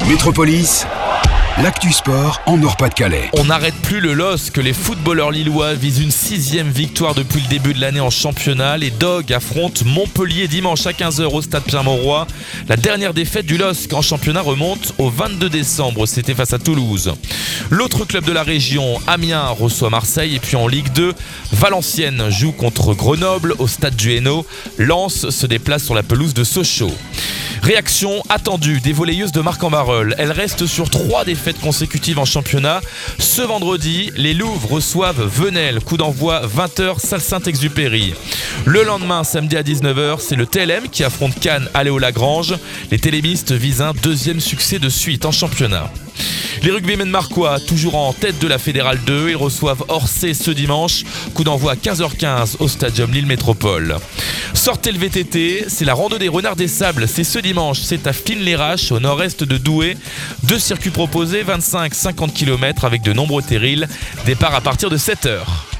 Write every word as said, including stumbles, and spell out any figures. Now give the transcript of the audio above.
Métropolis, l'actu sport en Nord-Pas-de-Calais. On n'arrête plus le L O S C, que les footballeurs lillois visent une sixième victoire depuis le début de l'année en championnat. Les Dogs affrontent Montpellier dimanche à quinze heures au stade Pierre-Mauroy. La dernière défaite du L O S C en championnat remonte au vingt-deux décembre, c'était face à Toulouse. L'autre club de la région, Amiens, reçoit Marseille. Et puis en Ligue deux, Valenciennes joue contre Grenoble au stade du Hainaut. Lens se déplace sur la pelouse de Sochaux. Réaction attendue des volleyeuses de Marc-en-Barœul. Elles restent sur trois défaites consécutives en championnat. Ce vendredi, les Louves reçoivent Venelle. Coup d'envoi vingt heures, salle Saint-Exupéry. Le lendemain, samedi à dix-neuf heures, c'est le T L M qui affronte Cannes à Léo-Lagrange. Les télémistes visent un deuxième succès de suite en championnat. Les rugbymen marquois, toujours en tête de la Fédérale deux, ils reçoivent Orsay ce dimanche. Coup d'envoi à quinze heures quinze au Stadium Lille Métropole. Sortez le V T T, c'est la rando des Renards des Sables. C'est ce dimanche, c'est à Fines-les-Raches, au nord-est de Douai. Deux circuits proposés, vingt-cinq à cinquante kilomètres avec de nombreux terrils. Départ à partir de sept heures.